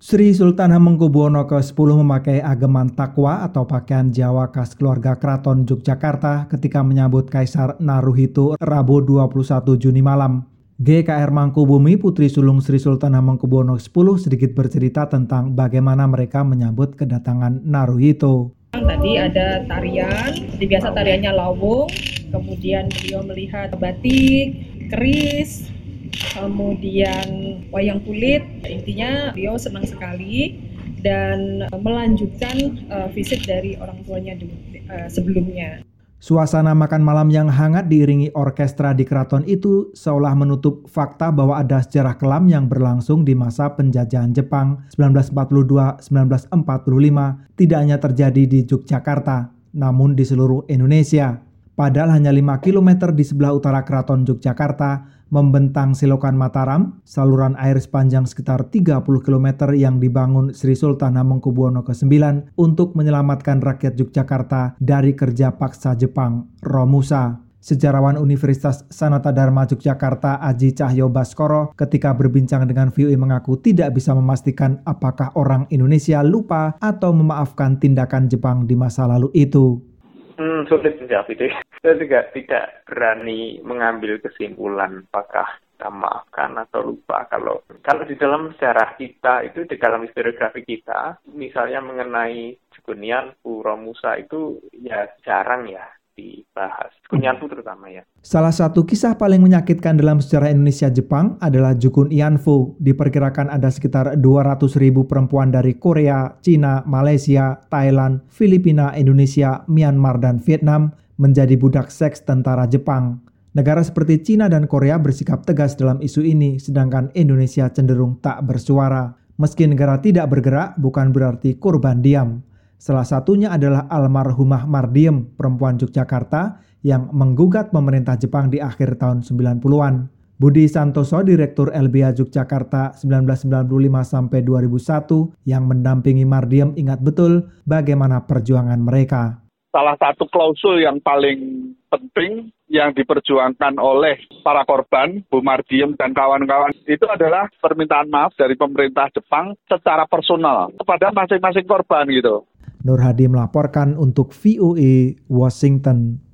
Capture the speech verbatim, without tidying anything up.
Sri Sultan Hamengkubuwono ke sepuluh memakai ageman takwa atau pakaian Jawa khas keluarga Keraton Yogyakarta ketika menyambut Kaisar Naruhito Rabu dua puluh satu Juni malam. G K R Mangkubumi, putri sulung Sri Sultan Hamengkubuwono ke sepuluh, sedikit bercerita tentang bagaimana mereka menyambut kedatangan Naruhito. Tadi ada tarian, seperti biasa tariannya lawung, kemudian beliau melihat batik, keris, kemudian wayang kulit. Intinya beliau senang sekali dan melanjutkan uh, visit dari orang tuanya dulu, uh, sebelumnya. Suasana makan malam yang hangat diiringi orkestra di keraton itu seolah menutup fakta bahwa ada sejarah kelam yang berlangsung di masa penjajahan Jepang sembilan belas empat puluh dua sampai sembilan belas empat puluh lima tidak hanya terjadi di Yogyakarta, namun di seluruh Indonesia. Padahal hanya lima kilometer di sebelah utara keraton Yogyakarta membentang Selokan Mataram, saluran air sepanjang sekitar tiga puluh kilometer yang dibangun Sri Sultan Hamengkubuwono ke sembilan untuk menyelamatkan rakyat Yogyakarta dari kerja paksa Jepang, Romusa. Sejarawan Universitas Sanata Dharma Yogyakarta Aji Cahyo Baskoro ketika berbincang dengan V O I mengaku tidak bisa memastikan apakah orang Indonesia lupa atau memaafkan tindakan Jepang di masa lalu itu. Hmm, sulit menjawab itu. Saya juga tidak berani mengambil kesimpulan apakah kita maafkan atau lupa. Kalau kalau di dalam sejarah kita, itu di dalam historiografi kita, misalnya mengenai Jukunianfu, Romusa itu ya jarang ya dibahas. Jukunianfu terutama ya. Salah satu kisah paling menyakitkan dalam sejarah Indonesia-Jepang adalah Jukunianfu. Diperkirakan ada sekitar dua ratus ribu perempuan dari Korea, Cina, Malaysia, Thailand, Filipina, Indonesia, Myanmar, dan Vietnam menjadi budak seks tentara Jepang. Negara seperti Cina dan Korea bersikap tegas dalam isu ini, sedangkan Indonesia cenderung tak bersuara. Meski negara tidak bergerak, bukan berarti korban diam. Salah satunya adalah almarhumah Mardiem, perempuan Yogyakarta yang menggugat pemerintah Jepang di akhir tahun sembilan puluhan. Budi Santoso, Direktur L B H Yogyakarta sembilan belas sembilan puluh lima sampai dua ribu satu, yang mendampingi Mardiem ingat betul bagaimana perjuangan mereka. Salah satu klausul yang paling penting yang diperjuangkan oleh para korban, Bu Mardiem dan kawan-kawan, itu adalah permintaan maaf dari pemerintah Jepang secara personal kepada masing-masing korban gitu. Nur Hadi melaporkan untuk V O A Washington.